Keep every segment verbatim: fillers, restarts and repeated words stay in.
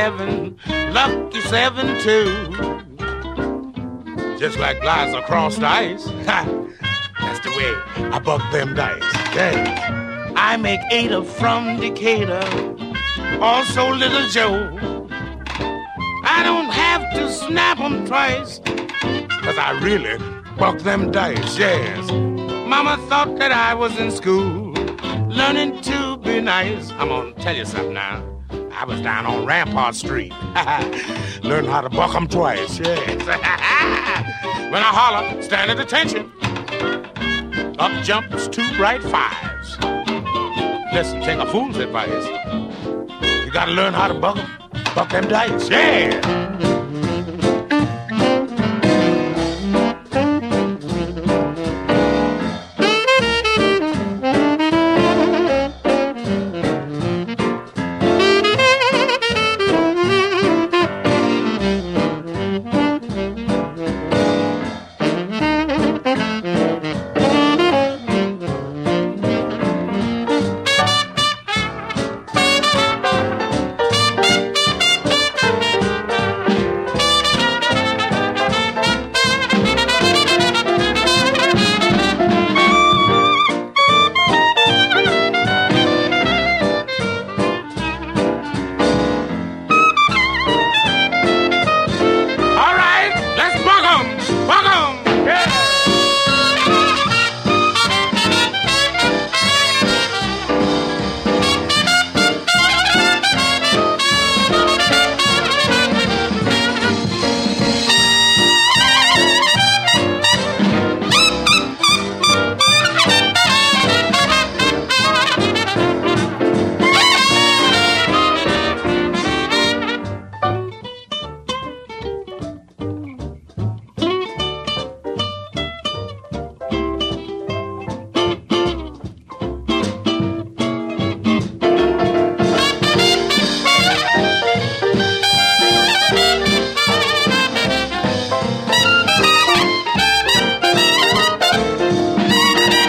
seven, lucky seven too. Just like Liza crossed the ice. That's the way I buck them dice. Yeah. I make Ada from Decatur, also Little Joe. I don't have to snap them twice, cause I really buck them dice, yes. Mama thought that I was in school, learning to be nice. I'm gonna tell you something now. I was down on Rampart Street, learned how to buck them twice, yes. When I holler, stand at attention. Up jumps two bright fives. Listen, take a fool's advice. You gotta learn how to buck them, buck them dice, yeah.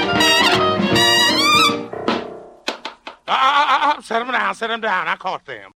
Set them down, set them down. I caught them.